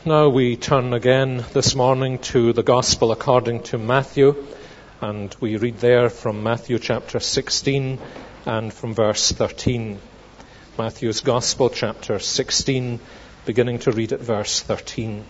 Now we turn again this morning to the Gospel according to Matthew, and we read there from Matthew chapter 16 and from verse 13. Matthew's Gospel chapter 16, beginning to read at verse 13.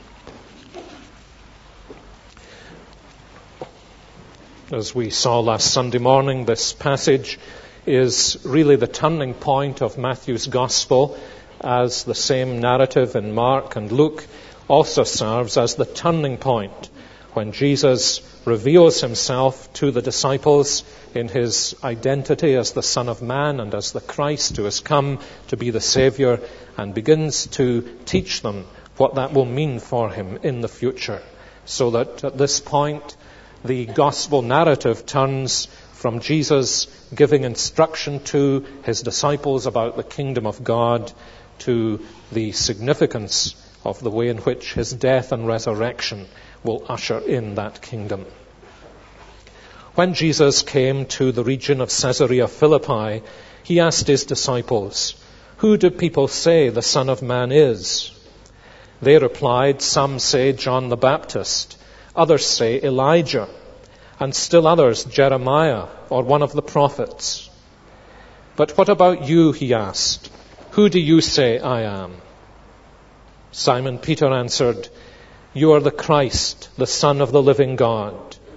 As we saw last Sunday morning, this passage is really the turning point of Matthew's Gospel, as the same narrative in Mark and Luke also serves as the turning point when Jesus reveals himself to the disciples in his identity as the Son of Man and as the Christ who has come to be the Saviour, and begins to teach them what that will mean for him in the future. So that at this point, the gospel narrative turns from Jesus giving instruction to his disciples about the kingdom of God to the significance of the way in which his death and resurrection will usher in that kingdom. When Jesus came to the region of Caesarea Philippi, he asked his disciples, "Who do people say the Son of Man is?" They replied, "Some say John the Baptist, others say Elijah, and still others Jeremiah or one of the prophets." "But what about you?" he asked. "Who do you say I am?" Simon Peter answered, "You are the Christ, the Son of the living God."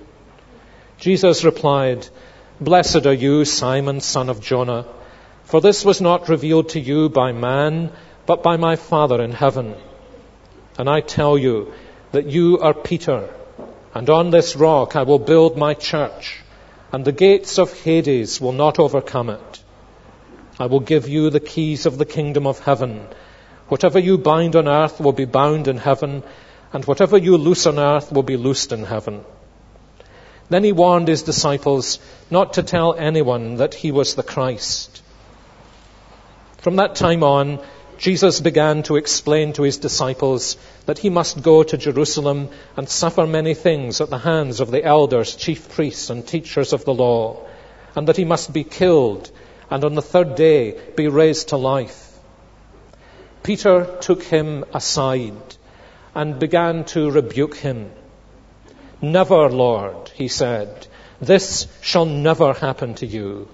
Jesus replied, "Blessed are you, Simon, son of Jonah, for this was not revealed to you by man, but by my Father in heaven. And I tell you that you are Peter, and on this rock I will build my church, and the gates of Hades will not overcome it. I will give you the keys of the kingdom of heaven. Whatever you bind on earth will be bound in heaven, and whatever you loose on earth will be loosed in heaven." Then he warned his disciples not to tell anyone that he was the Christ. From that time on, Jesus began to explain to his disciples that he must go to Jerusalem and suffer many things at the hands of the elders, chief priests, and teachers of the law, and that he must be killed and on the third day be raised to life. Peter took him aside and began to rebuke him. "Never, Lord," he said, "this shall never happen to you."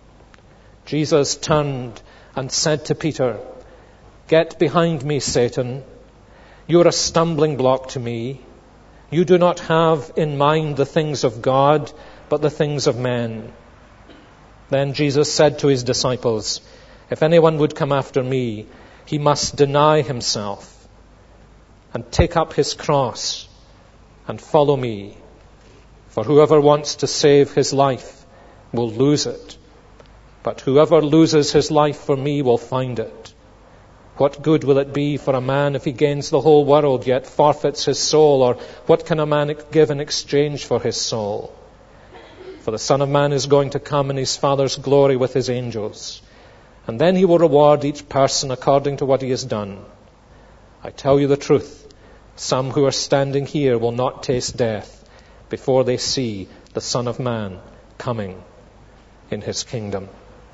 Jesus turned and said to Peter, "Get behind me, Satan. You are a stumbling block to me. You do not have in mind the things of God, but the things of men." Then Jesus said to his disciples, "If anyone would come after me, he must deny himself and take up his cross and follow me. For whoever wants to save his life will lose it, but whoever loses his life for me will find it. What good will it be for a man if he gains the whole world yet forfeits his soul? Or what can a man give in exchange for his soul? For the Son of Man is going to come in his Father's glory with his angels, and then he will reward each person according to what he has done. I tell you the truth, some who are standing here will not taste death before they see the Son of Man coming in his kingdom."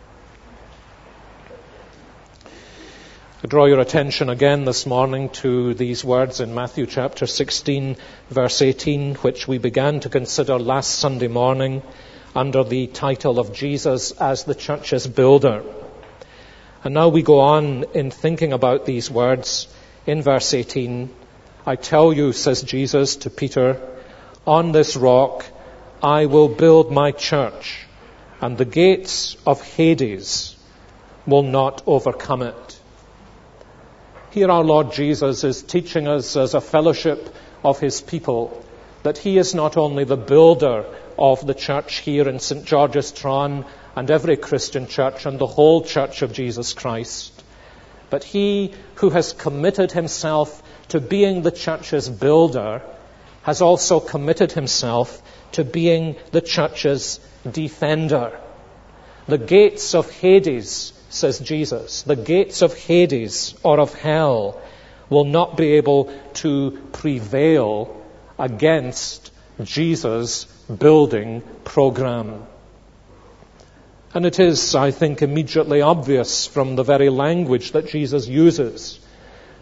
I draw your attention again this morning to these words in Matthew chapter 16, verse 18, which we began to consider last Sunday morning under the title of Jesus as the church's builder. And now we go on in thinking about these words in verse 18. "I tell you," says Jesus to Peter, "on this rock I will build my church, and the gates of Hades will not overcome it." Here our Lord Jesus is teaching us as a fellowship of his people that he is not only the builder of the church here in St. George's Tron and every Christian church and the whole church of Jesus Christ, but he who has committed himself to being the church's builder has also committed himself to being the church's defender. The gates of Hades, says Jesus, the gates of Hades or of hell will not be able to prevail against Jesus' building program. And it is, I think, immediately obvious from the very language that Jesus uses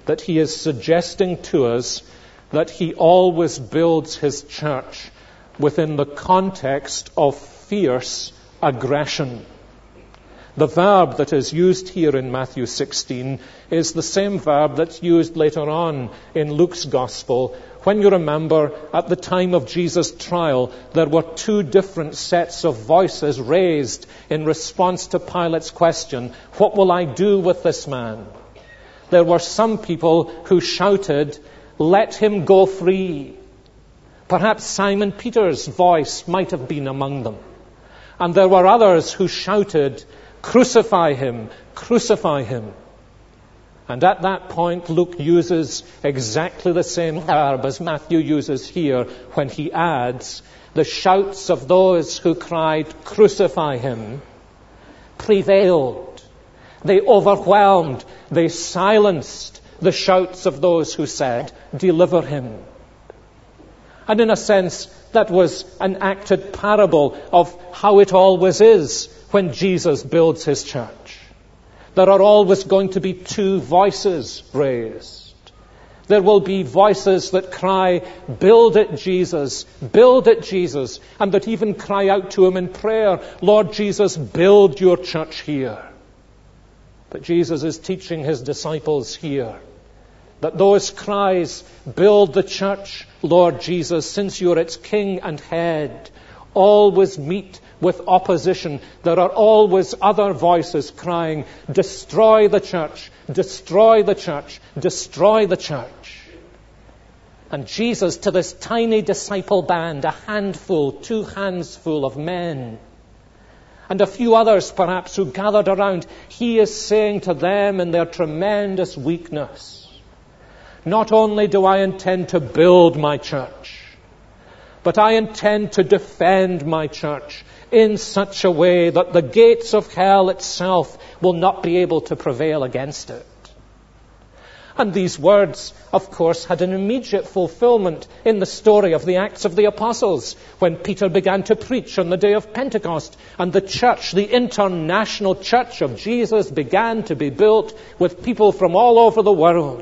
that he is suggesting to us that he always builds his church within the context of fierce aggression. The verb that is used here in Matthew 16 is the same verb that's used later on in Luke's Gospel. When you remember, at the time of Jesus' trial, there were two different sets of voices raised in response to Pilate's question, "What will I do with this man?" There were some people who shouted, "Let him go free." Perhaps Simon Peter's voice might have been among them. And there were others who shouted, "Crucify him, crucify him." And at that point, Luke uses exactly the same verb as Matthew uses here when he adds, the shouts of those who cried, "Crucify him," prevailed. They overwhelmed, they silenced the shouts of those who said, "Deliver him." And in a sense, that was an acted parable of how it always is when Jesus builds his church. There are always going to be two voices raised. There will be voices that cry, "Build it, Jesus, build it, Jesus," and that even cry out to him in prayer, "Lord Jesus, build your church here." But Jesus is teaching his disciples here that those cries, "Build the church, Lord Jesus, since you're its king and head," always meet with opposition. There are always other voices crying, "Destroy the church, destroy the church, destroy the church." And Jesus, to this tiny disciple band, a handful, 2 hands full of men, and a few others perhaps who gathered around, he is saying to them in their tremendous weakness, not only do I intend to build my church, but I intend to defend my church in such a way that the gates of hell itself will not be able to prevail against it. And these words, of course, had an immediate fulfillment in the story of the Acts of the Apostles, when Peter began to preach on the day of Pentecost, and the church, the international church of Jesus, began to be built with people from all over the world.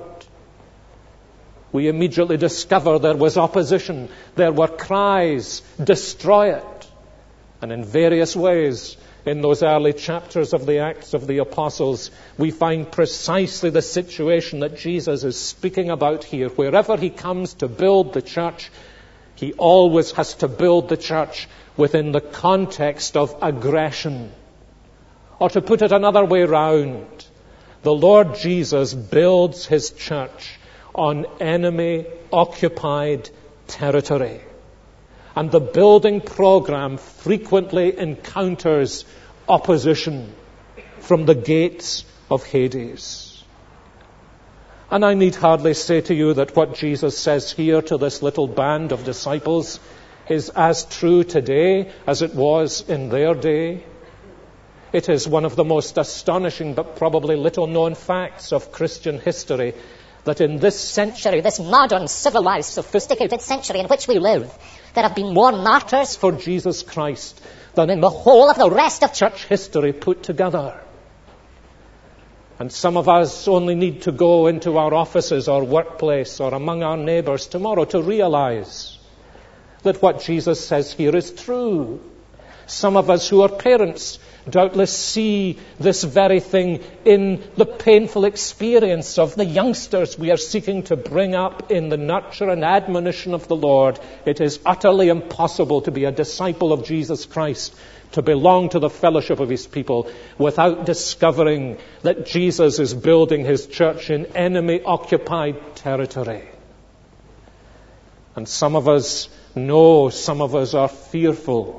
We immediately discover there was opposition. There were cries, "Destroy it." And in various ways, in those early chapters of the Acts of the Apostles, we find precisely the situation that Jesus is speaking about here. Wherever he comes to build the church, he always has to build the church within the context of aggression. Or to put it another way round, the Lord Jesus builds his church on enemy-occupied territory. And the building program frequently encounters opposition from the gates of Hades. And I need hardly say to you that what Jesus says here to this little band of disciples is as true today as it was in their day. It is one of the most astonishing but probably little known facts of Christian history that in this century, this modern, civilized, sophisticated century in which we live, there have been more martyrs for Jesus Christ than in the whole of the rest of church history put together. And some of us only need to go into our offices or workplace or among our neighbors tomorrow to realize that what Jesus says here is true. Some of us who are parents doubtless see this very thing in the painful experience of the youngsters we are seeking to bring up in the nurture and admonition of the Lord. It is utterly impossible to be a disciple of Jesus Christ, to belong to the fellowship of his people, without discovering that Jesus is building his church in enemy-occupied territory. And some of us know, some of us are fearful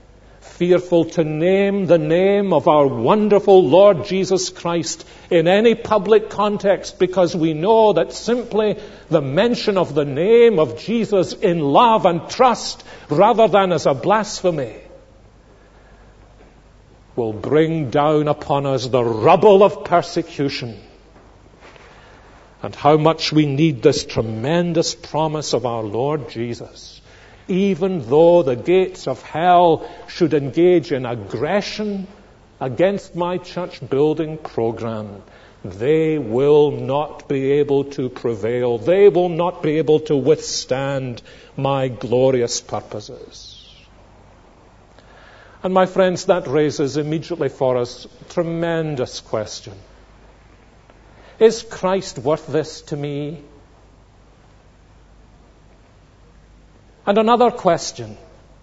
to name the name of our wonderful Lord Jesus Christ in any public context, because we know that simply the mention of the name of Jesus in love and trust, rather than as a blasphemy, will bring down upon us the rubble of persecution. And how much we need this tremendous promise of our Lord Jesus. Even though the gates of hell should engage in aggression against my church building program, they will not be able to prevail. They will not be able to withstand my glorious purposes. And my friends, that raises immediately for us a tremendous question. Is Christ worth this to me? And another question.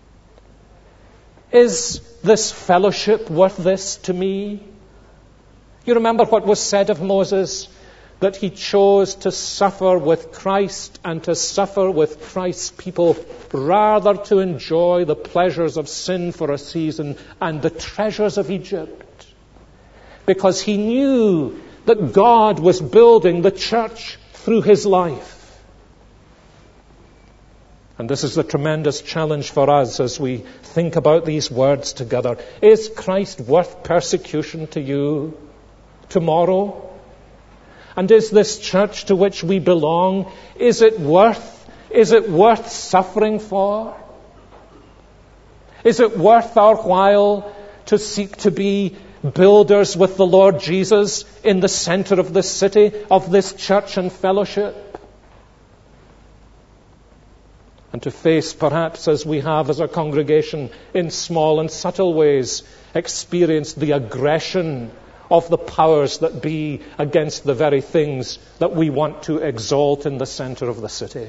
Is this fellowship worth this to me? You remember what was said of Moses? That he chose to suffer with Christ and to suffer with Christ's people rather to enjoy the pleasures of sin for a season and the treasures of Egypt. Because he knew that God was building the church through his life. And this is the tremendous challenge for us as we think about these words together. Is Christ worth persecution to you tomorrow? And is this church to which we belong, is it worth suffering for? Is it worth our while to seek to be builders with the Lord Jesus in the center of this city, of this church and fellowship? And to face, perhaps as we have as a congregation, in small and subtle ways, experienced the aggression of the powers that be against the very things that we want to exalt in the center of the city.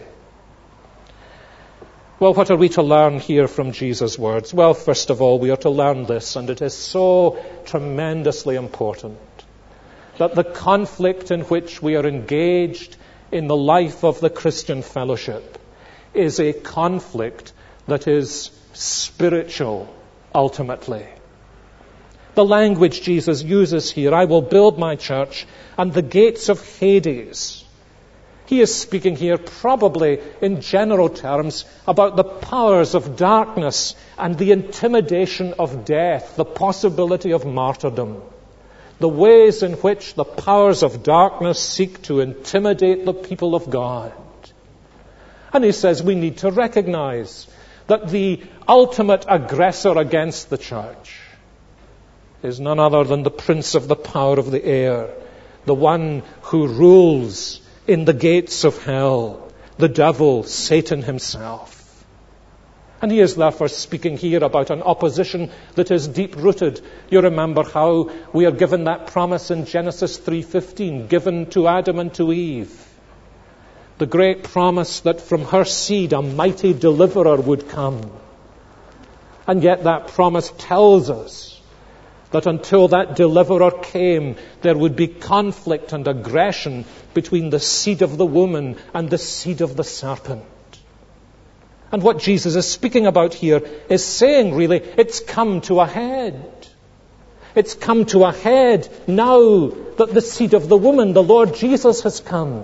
Well, what are we to learn here from Jesus' words? Well, first of all, we are to learn this, and it is so tremendously important, that the conflict in which we are engaged in the life of the Christian fellowship is a conflict that is spiritual, ultimately. The language Jesus uses here, I will build my church, and the gates of Hades. He is speaking here probably in general terms about the powers of darkness and the intimidation of death, the possibility of martyrdom, the ways in which the powers of darkness seek to intimidate the people of God. And he says we need to recognize that the ultimate aggressor against the church is none other than the prince of the power of the air, the one who rules in the gates of hell, the devil, Satan himself. And he is therefore speaking here about an opposition that is deep-rooted. You remember how we are given that promise in Genesis 3:15, given to Adam and to Eve. The great promise that from her seed a mighty deliverer would come. And yet that promise tells us that until that deliverer came, there would be conflict and aggression between the seed of the woman and the seed of the serpent. And what Jesus is speaking about here is saying, really, it's come to a head. It's come to a head now that the seed of the woman, the Lord Jesus, has come.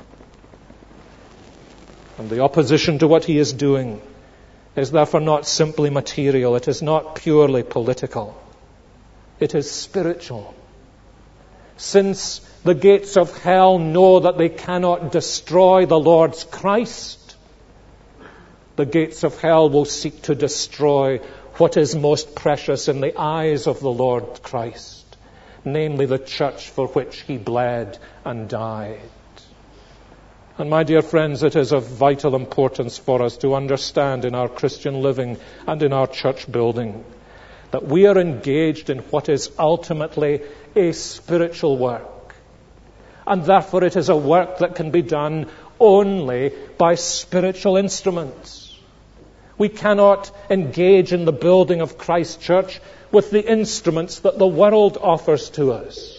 And the opposition to what he is doing is therefore not simply material. It is not purely political. It is spiritual. Since the gates of hell know that they cannot destroy the Lord's Christ, the gates of hell will seek to destroy what is most precious in the eyes of the Lord Christ, namely the church for which he bled and died. And my dear friends, it is of vital importance for us to understand in our Christian living and in our church building that we are engaged in what is ultimately a spiritual work. And therefore it is a work that can be done only by spiritual instruments. We cannot engage in the building of Christ's church with the instruments that the world offers to us.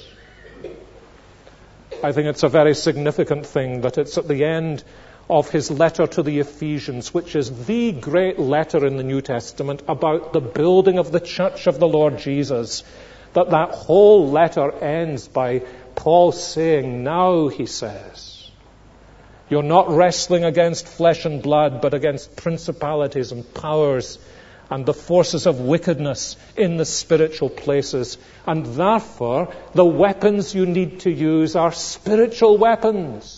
I think it's a very significant thing that it's at the end of his letter to the Ephesians, which is the great letter in the New Testament about the building of the church of the Lord Jesus, that whole letter ends by Paul saying, now, he says, you're not wrestling against flesh and blood, but against principalities and powers and the forces of wickedness in the spiritual places. And therefore, the weapons you need to use are spiritual weapons.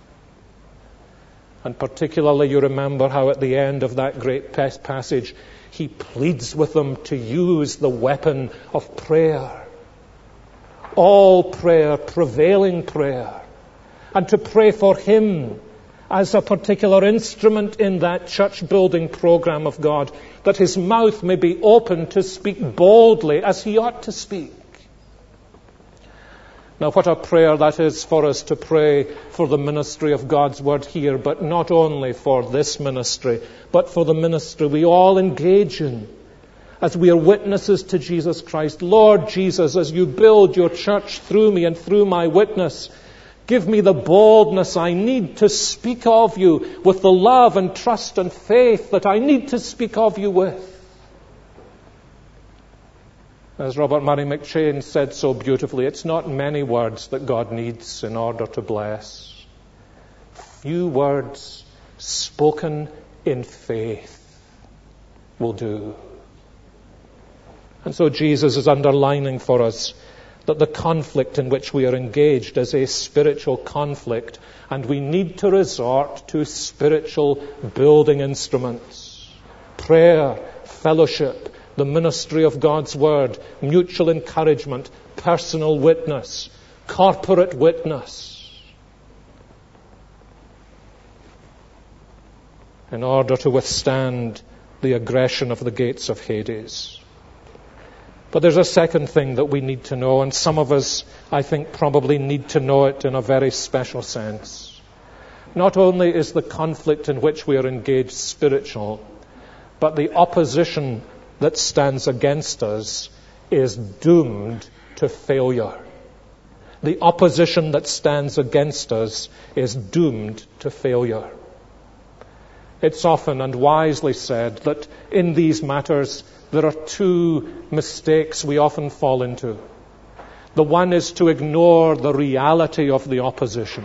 And particularly, you remember how at the end of that great passage, he pleads with them to use the weapon of prayer. all prayer, prevailing prayer, and to pray for him as a particular instrument in that church-building program of God, that his mouth may be open to speak boldly as he ought to speak. Now, what a prayer that is for us to pray for the ministry of God's Word here, but not only for this ministry, but for the ministry we all engage in as we are witnesses to Jesus Christ. Lord Jesus, as you build your church through me and through my witness, give me the boldness I need to speak of you with the love and trust and faith that I need to speak of you with. As Robert Murray McCheyne said so beautifully, it's not many words that God needs in order to bless. Few words spoken in faith will do. And so Jesus is underlining for us that the conflict in which we are engaged is a spiritual conflict, and we need to resort to spiritual building instruments. Prayer, fellowship, the ministry of God's Word, mutual encouragement, personal witness, corporate witness, in order to withstand the aggression of the gates of Hades. But there's a second thing that we need to know, and some of us, I think, probably need to know it in a very special sense. Not only is the conflict in which we are engaged spiritual, but the opposition that stands against us is doomed to failure. The opposition that stands against us is doomed to failure. It's often and wisely said that in these matters there are two mistakes we often fall into. The one is to ignore the reality of the opposition,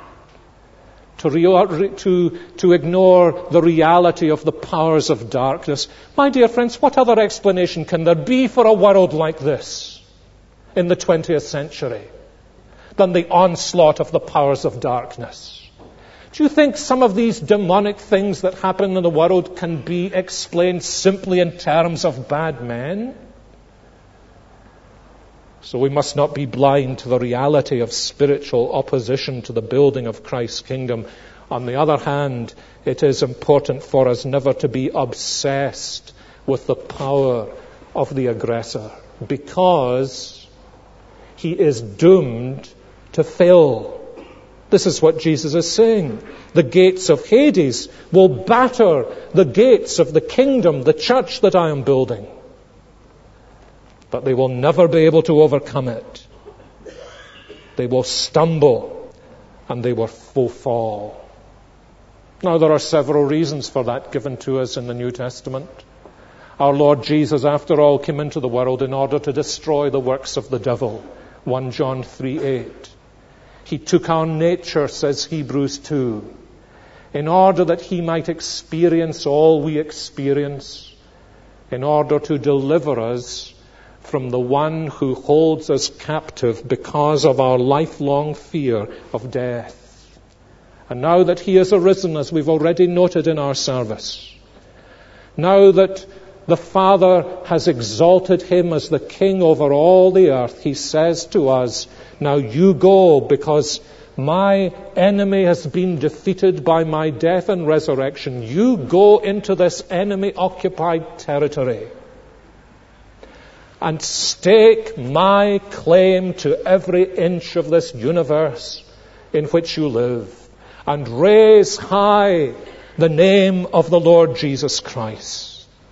to ignore the reality of the powers of darkness. My dear friends, what other explanation can there be for a world like this in the 20th century than the onslaught of the powers of darkness? Do you think some of these demonic things that happen in the world can be explained simply in terms of bad men? So we must not be blind to the reality of spiritual opposition to the building of Christ's kingdom. On the other hand, it is important for us never to be obsessed with the power of the aggressor, because he is doomed to fail. This is what Jesus is saying. The gates of Hades will batter the gates of the kingdom, the church that I am building. But they will never be able to overcome it. They will stumble and they will fall. Now, there are several reasons for that given to us in the New Testament. Our Lord Jesus, after all, came into the world in order to destroy the works of the devil. 1 John 3:8. He took our nature, says Hebrews 2, in order that he might experience all we experience, in order to deliver us from the one who holds us captive because of our lifelong fear of death. And now that he has arisen, as we've already noted in our service, now that the Father has exalted him as the King over all the earth, he says to us, now you go, because my enemy has been defeated by my death and resurrection. You go into this enemy-occupied territory and stake my claim to every inch of this universe in which you live, and raise high the name of the Lord Jesus Christ.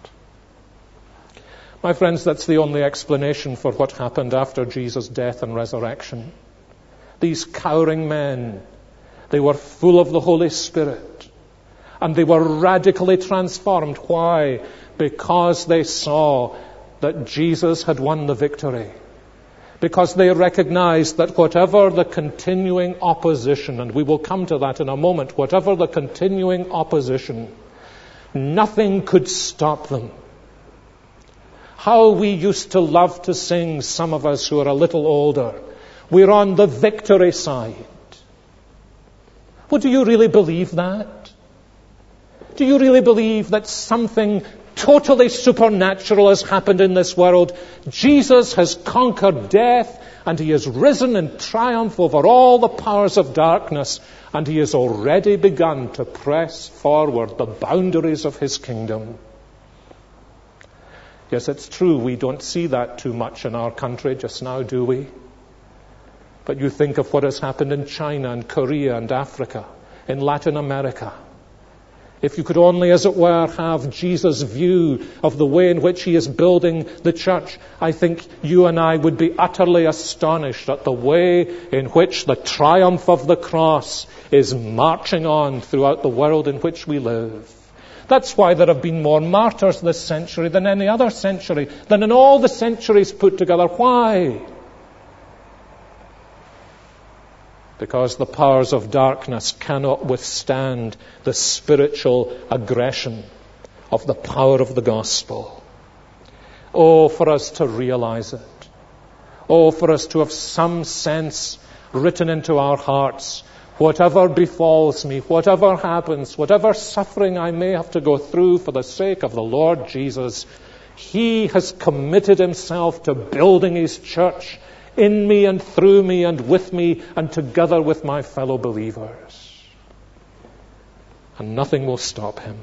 My friends, that's the only explanation for what happened after Jesus' death and resurrection. These cowering men, they were full of the Holy Spirit, and they were radically transformed. Why? Because they saw that Jesus had won the victory. Because they recognized that whatever the continuing opposition, and we will come to that in a moment, whatever the continuing opposition, nothing could stop them. How we used to love to sing, some of us who are a little older, we're on the victory side. Well, do you really believe that? Do you really believe that something totally supernatural has happened in this world? Jesus has conquered death and he has risen in triumph over all the powers of darkness, and he has already begun to press forward the boundaries of his kingdom. Yes, it's true, we don't see that too much in our country just now, do we? But you think of what has happened in China and Korea and Africa, in Latin America. If you could only, as it were, have Jesus' view of the way in which he is building the church, I think you and I would be utterly astonished at the way in which the triumph of the cross is marching on throughout the world in which we live. That's why there have been more martyrs this century than any other century, than in all the centuries put together. Why? Because the powers of darkness cannot withstand the spiritual aggression of the power of the gospel. Oh, for us to realize it. Oh, for us to have some sense written into our hearts. Whatever befalls me, whatever happens, whatever suffering I may have to go through for the sake of the Lord Jesus, he has committed himself to building his church in me and through me and with me and together with my fellow believers. And nothing will stop him.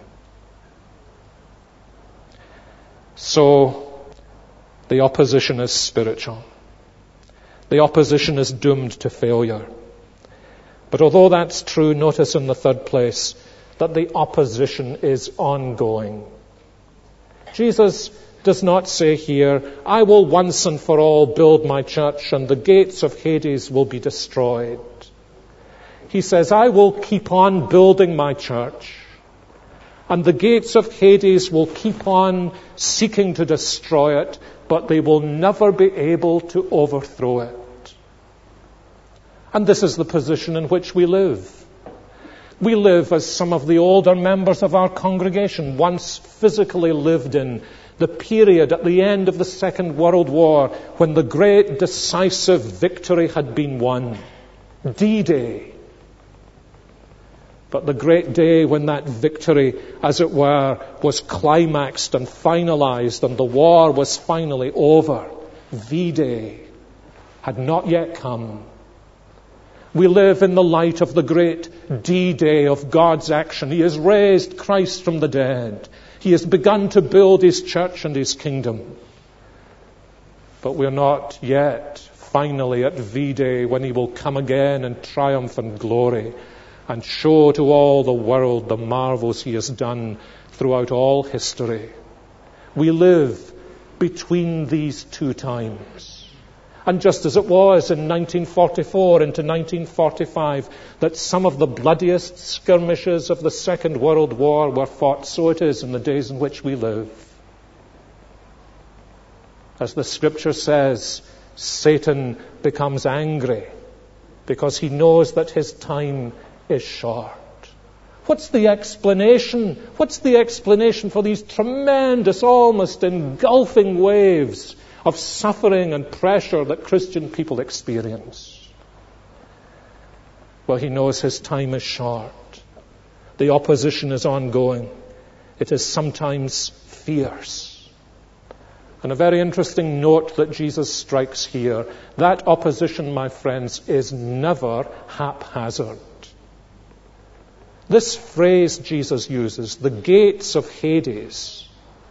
So, the opposition is spiritual. The opposition is doomed to failure. But although that's true, notice in the third place that the opposition is ongoing. Jesus does not say here, I will once and for all build my church and the gates of Hades will be destroyed. He says, I will keep on building my church and the gates of Hades will keep on seeking to destroy it, but they will never be able to overthrow it. And this is the position in which we live. We live as some of the older members of our congregation once physically lived in the period at the end of the Second World War when the great decisive victory had been won. D-Day. But the great day when that victory, as it were, was climaxed and finalized and the war was finally over, V-Day, had not yet come. We live in the light of the great D-Day of God's action. He has raised Christ from the dead. He has begun to build his church and his kingdom. But we're not yet finally at V-Day when he will come again in triumph and glory and show to all the world the marvels he has done throughout all history. We live between these two times. And just as it was in 1944 into 1945 that some of the bloodiest skirmishes of the Second World War were fought, so it is in the days in which we live. As the Scripture says, Satan becomes angry because he knows that his time is short. What's the explanation? What's the explanation for these tremendous, almost engulfing waves of suffering and pressure that Christian people experience? Well, he knows his time is short. The opposition is ongoing. It is sometimes fierce. And a very interesting note that Jesus strikes here, that opposition, my friends, is never haphazard. This phrase Jesus uses, the gates of Hades,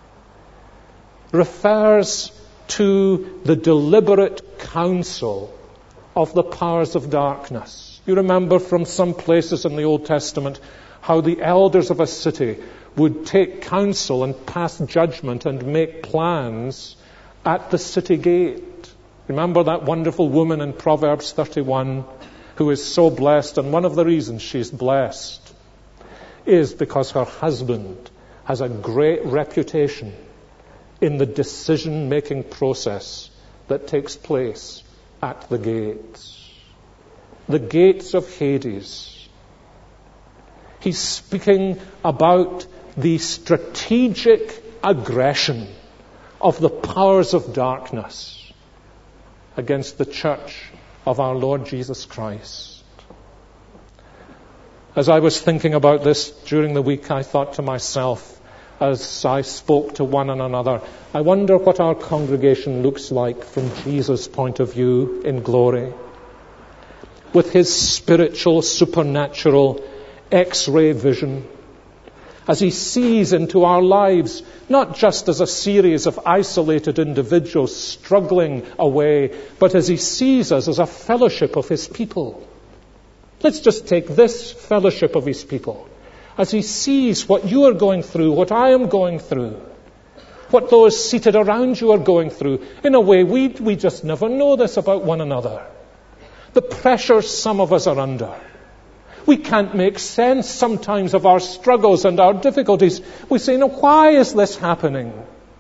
refers to the deliberate counsel of the powers of darkness. You remember from some places in the Old Testament how the elders of a city would take counsel and pass judgment and make plans at the city gate. Remember that wonderful woman in Proverbs 31 who is so blessed, and one of the reasons she's blessed is because her husband has a great reputation in the decision-making process that takes place at the gates. The gates of Hades. He's speaking about the strategic aggression of the powers of darkness against the church of our Lord Jesus Christ. As I was thinking about this during the week, I thought to myself, as I spoke to one and another, I wonder what our congregation looks like from Jesus' point of view in glory. With his spiritual, supernatural X-ray vision, as he sees into our lives, not just as a series of isolated individuals struggling away, but as he sees us as a fellowship of his people. Let's just take this fellowship of his people. As he sees what you are going through, what I am going through, what those seated around you are going through, in a way we just never know this about one another. The pressures some of us are under. We can't make sense sometimes of our struggles and our difficulties. We say, no, why is this happening?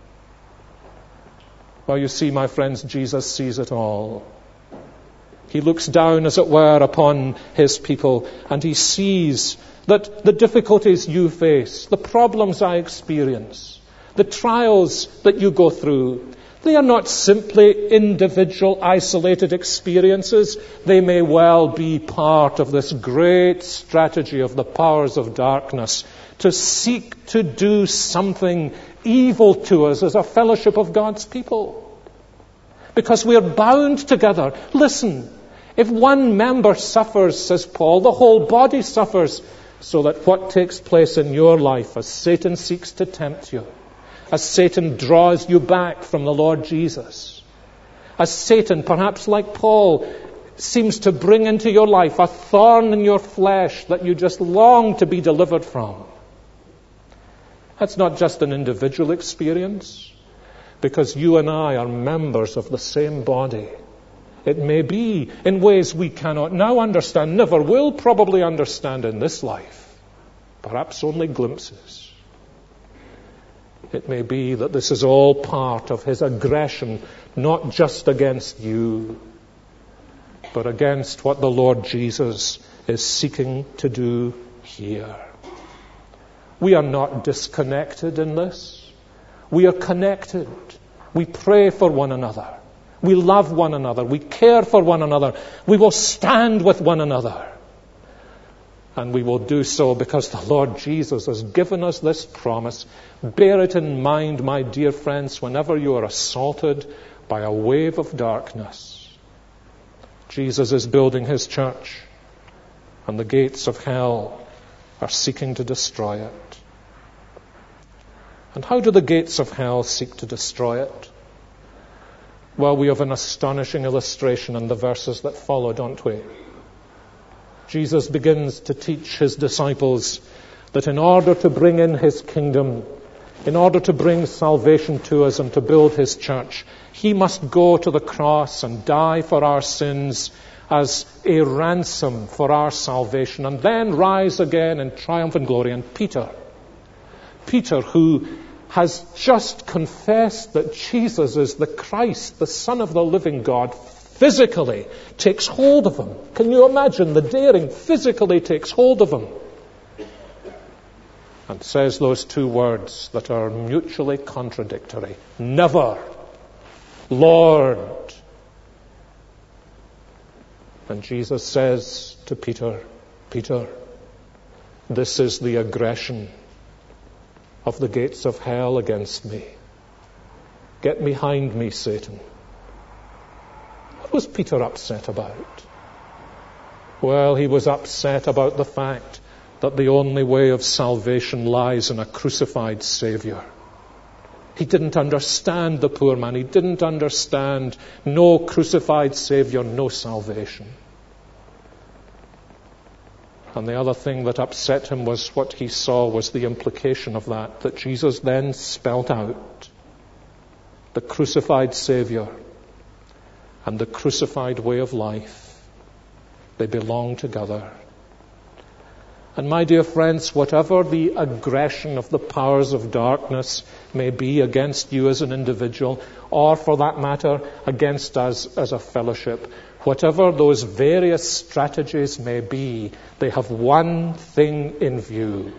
Well, you see, my friends, Jesus sees it all. He looks down, as it were, upon his people, and he sees that the difficulties you face, the problems I experience, the trials that you go through, they are not simply individual, isolated experiences. They may well be part of this great strategy of the powers of darkness to seek to do something evil to us as a fellowship of God's people. Because we are bound together. Listen, if one member suffers, says Paul, the whole body suffers, so that what takes place in your life as Satan seeks to tempt you, as Satan draws you back from the Lord Jesus, as Satan, perhaps like Paul, seems to bring into your life a thorn in your flesh that you just long to be delivered from. That's not just an individual experience, because you and I are members of the same body. It may be in ways we cannot now understand, never will probably understand in this life, perhaps only glimpses. It may be that this is all part of his aggression, not just against you, but against what the Lord Jesus is seeking to do here. We are not disconnected in this. We are connected. We pray for one another. We love one another. We care for one another. We will stand with one another. And we will do so because the Lord Jesus has given us this promise. Bear it in mind, my dear friends, whenever you are assaulted by a wave of darkness. Jesus is building his church, and the gates of hell are seeking to destroy it. And how do the gates of hell seek to destroy it? Well, we have an astonishing illustration in the verses that follow, don't we? Jesus begins to teach his disciples that in order to bring in his kingdom, in order to bring salvation to us and to build his church, he must go to the cross and die for our sins as a ransom for our salvation, and then rise again in triumph and glory. And Peter, who has just confessed that Jesus is the Christ, the Son of the living God, physically takes hold of him. Can you imagine the daring? Physically takes hold of him and says those two words that are mutually contradictory. Never, Lord. And Jesus says to Peter, Peter, this is the aggression of the gates of hell against me. Get behind me, Satan. What was Peter upset about? Well, he was upset about the fact that the only way of salvation lies in a crucified Savior. He didn't understand the poor man. He didn't understand no crucified Savior, no salvation. And the other thing that upset him was what he saw was the implication of that Jesus then spelt out. The crucified Savior and the crucified way of life, they belong together. And my dear friends, whatever the aggression of the powers of darkness may be against you as an individual, or for that matter, against us as a fellowship, whatever those various strategies may be, they have one thing in view: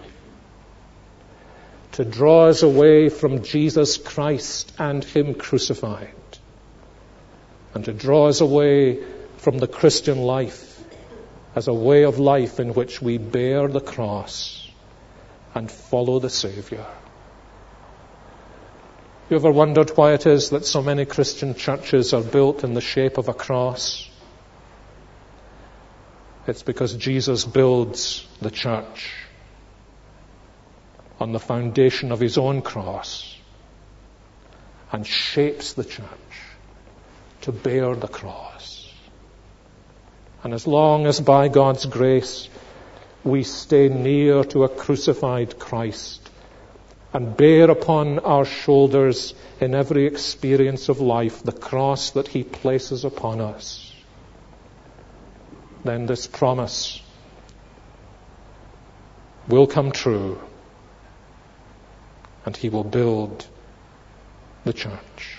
to draw us away from Jesus Christ and him crucified, and to draw us away from the Christian life as a way of life in which we bear the cross and follow the Savior. You ever wondered why it is that so many Christian churches are built in the shape of a cross? It's because Jesus builds the church on the foundation of his own cross and shapes the church to bear the cross. And as long as by God's grace we stay near to a crucified Christ and bear upon our shoulders in every experience of life the cross that he places upon us, then this promise will come true, and he will build the church.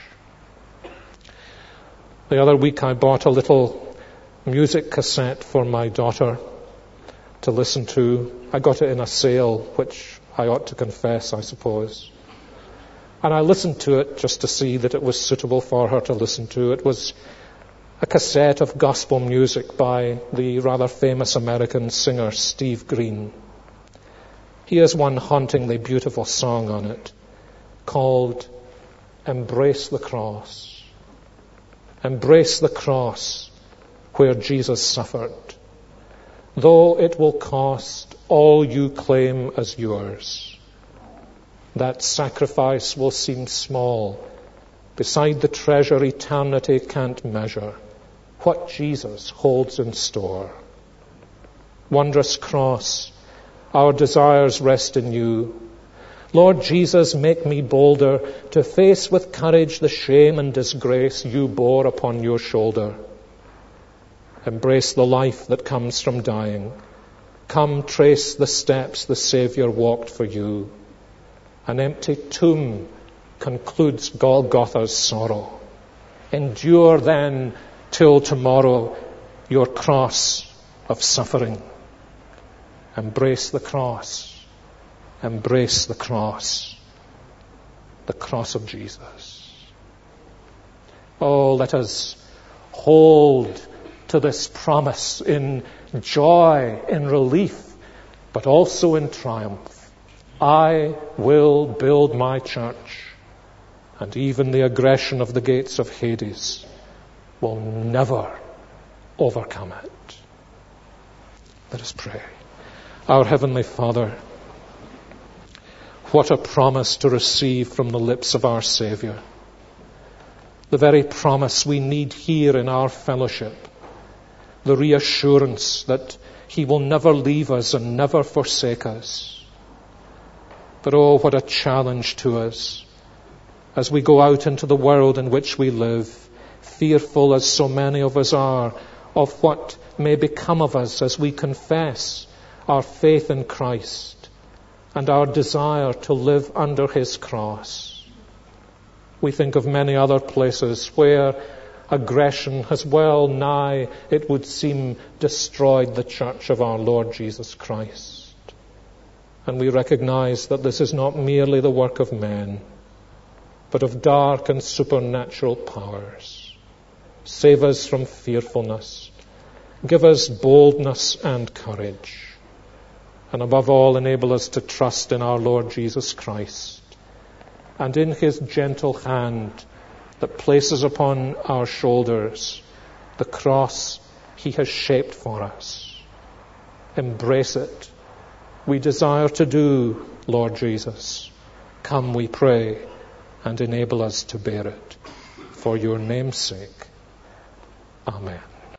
The other week I bought a little music cassette for my daughter to listen to. I got it in a sale, which I ought to confess, I suppose. And I listened to it just to see that it was suitable for her to listen to. It was a cassette of gospel music by the rather famous American singer Steve Green. He has one hauntingly beautiful song on it called Embrace the Cross. Embrace the cross where Jesus suffered, though it will cost all you claim as yours. That sacrifice will seem small beside the treasure eternity can't measure, what Jesus holds in store. Wondrous cross, our desires rest in you. Lord Jesus, make me bolder to face with courage the shame and disgrace you bore upon your shoulder. Embrace the life that comes from dying. Come trace the steps the Saviour walked for you. An empty tomb concludes Golgotha's sorrow. Endure then till tomorrow your cross of suffering. Embrace the cross. Embrace the cross of Jesus. Oh, let us hold to this promise in joy, in relief, but also in triumph. I will build my church, and even the aggression of the gates of Hades will never overcome it. Let us pray. Our Heavenly Father, what a promise to receive from the lips of our Saviour. The very promise we need here in our fellowship. The reassurance that he will never leave us and never forsake us. But oh, what a challenge to us as we go out into the world in which we live, fearful as so many of us are of what may become of us as we confess our faith in Christ and our desire to live under his cross. We think of many other places where aggression has well nigh, it would seem, destroyed the church of our Lord Jesus Christ. And we recognize that this is not merely the work of men, but of dark and supernatural powers. Save us from fearfulness. Give us boldness and courage. And above all, enable us to trust in our Lord Jesus Christ and in his gentle hand that places upon our shoulders the cross he has shaped for us. Embrace it. We desire to do, Lord Jesus. Come, we pray, and enable us to bear it. For your name's sake. Amen.